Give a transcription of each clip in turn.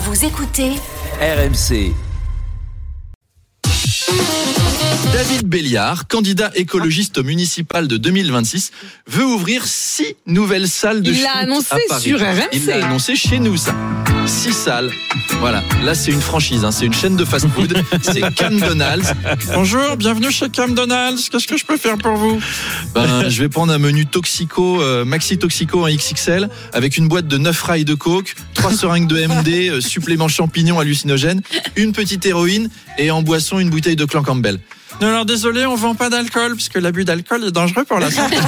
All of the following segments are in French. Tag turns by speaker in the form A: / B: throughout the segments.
A: Vous écoutez
B: RMC.
C: David Béliard, candidat écologiste au municipal de 2026, veut ouvrir 6 nouvelles salles de shoot à Paris.
D: Il l'a annoncé sur RMC.
C: Il l'a annoncé chez nous, ça. 6 salles. Voilà. Là, c'est une franchise, c'est une chaîne de fast-food. C'est McDonald's. Bonjour, bienvenue chez McDonald's. Qu'est-ce que je peux faire pour vous ? Je vais prendre un menu toxico, maxi toxico en XXL, avec une boîte de 9 rails de coke, 3 seringues de MD, supplément champignons hallucinogènes, une petite héroïne et en boisson une bouteille de Clan Campbell. Non, alors désolé, on vend pas d'alcool parce que l'abus d'alcool est dangereux pour la santé.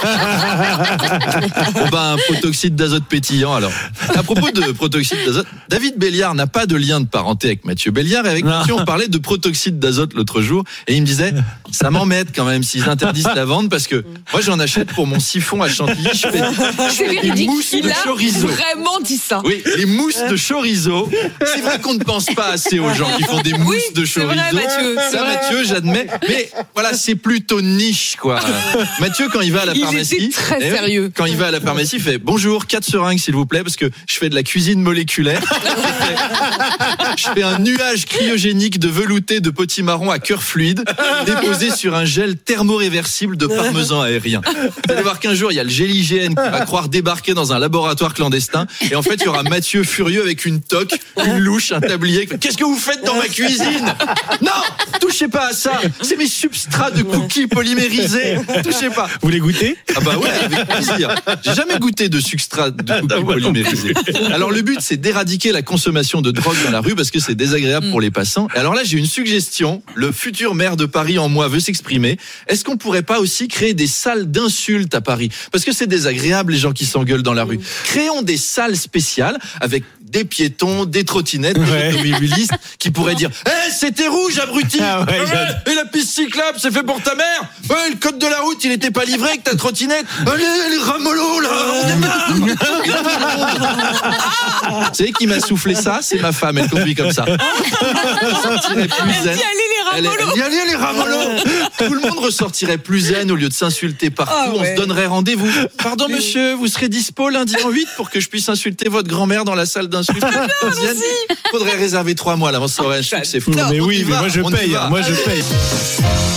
C: Un protoxyde d'azote pétillant alors. À propos de protoxyde d'azote, David Béliard n'a pas de lien de parenté avec Mathieu Béliard et avec Mathieu on parlait de protoxyde d'azote l'autre jour et il me disait ça m'embête quand même s'ils interdisent la vente parce que moi j'en achète pour mon siphon à chantilly, je fais des mousses de chorizo.
D: Vraiment dit ça.
C: Oui, les mousses de chorizo. C'est vrai qu'on ne pense pas assez aux gens qui font des mousses de chorizo.
D: C'est vrai, Mathieu.
C: Mathieu, j'admets. Mais voilà, c'est plutôt niche, quoi. Mathieu, quand il va à la pharmacie,
D: il était très sérieux.
C: Quand il va à la pharmacie, il fait bonjour, 4 seringues s'il vous plaît, parce que je fais de la cuisine moléculaire. Je fais un nuage cryogénique de velouté de potimarron à cœur fluide, déposé sur un gel thermoréversible de parmesan aérien. Vous allez voir qu'un jour, il y a le GLIGN qui va croire débarquer dans un laboratoire clandestin, et en fait, il y aura Mathieu furieux avec une toque, une louche, un tablier. Qu'est-ce que vous faites dans ma cuisine ? Non, touchez pas à ça. C'est mes substrats de cookies polymérisés. Touchez pas.
E: Vous les goûtez ?
C: Ah bah ouais, avec plaisir. J'ai jamais goûté de substrat de cookies polymérisés. Alors le but, c'est d'éradiquer la consommation de drogue dans la rue parce que c'est désagréable pour les passants. Et alors là, j'ai une suggestion. Le futur maire de Paris en moi veut s'exprimer. Est-ce qu'on pourrait pas aussi créer des salles d'insultes à Paris ? Parce que c'est désagréable les gens qui s'engueulent dans la rue. Créons des salles spéciales avec des piétons, des trottinettes, des automobilistes qui pourraient dire c'était rouge, abruti. Et la piste cyclable, c'est fait pour ta mère. Le code de la route, il était pas livré avec ta trottinette. Allez, les ramolos, là, on démarre. Vous savez qui m'a soufflé ça ? C'est ma femme, elle conduit comme ça. Elle dit allez les ramolos. Tout le monde ressortirait plus zen au lieu de s'insulter partout. On se donnerait rendez-vous. Pardon monsieur, vous serez dispo lundi en 8 pour que je puisse insulter votre grand-mère dans la salle d'insulte. Faudrait réserver 3 mois à l'avance, ça aurait un succès fou.
E: Mais oui, mais moi je paye.